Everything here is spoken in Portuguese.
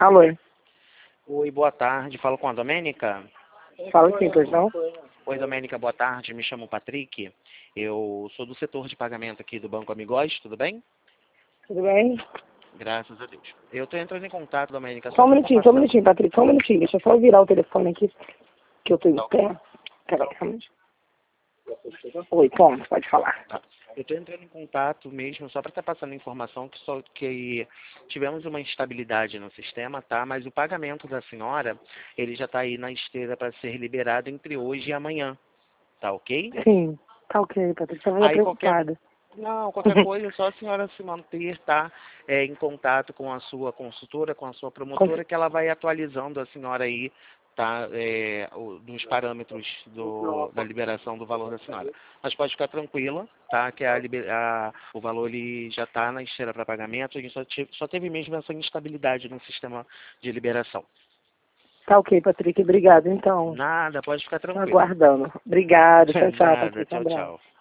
Alô, Oi, boa tarde. Falo com a Domênica. fala sim, pois não? Oi, Domênica, boa tarde. Me chamo Patrick. Eu sou do setor de pagamento aqui do Banco Amigos, tudo bem? Tudo bem? Graças a Deus. Eu estou entrando em contato, Domênica, Só só um para minutinho, Patrick, só um minutinho. Deixa eu só virar o telefone aqui, que eu tô em pé. Peraí, realmente. Oi, Tom, pode falar. Tá. Eu estou entrando em contato mesmo só para estar passando informação que tivemos uma instabilidade no sistema, tá? Mas o pagamento da senhora, ele já está aí na esteira para ser liberado entre hoje e amanhã, tá ok? Sim, tá ok, Patrick, tava Aí qualquer preocupada. Não, qualquer coisa, é só a senhora se manter, tá? Em contato com a sua consultora, com a sua promotora, que ela vai atualizando a senhora aí, tá? Dos parâmetros da liberação do valor da senhora. Mas pode ficar tranquila, tá? Que o valor ele já está na esteira para pagamento, a gente só teve mesmo essa instabilidade no sistema de liberação. Tá ok, Patrick, obrigado, então. Nada, pode ficar Tô tranquila. aguardando. Obrigado, tchau, tchau, Nada, Patrick, um tchau, abraço. tchau.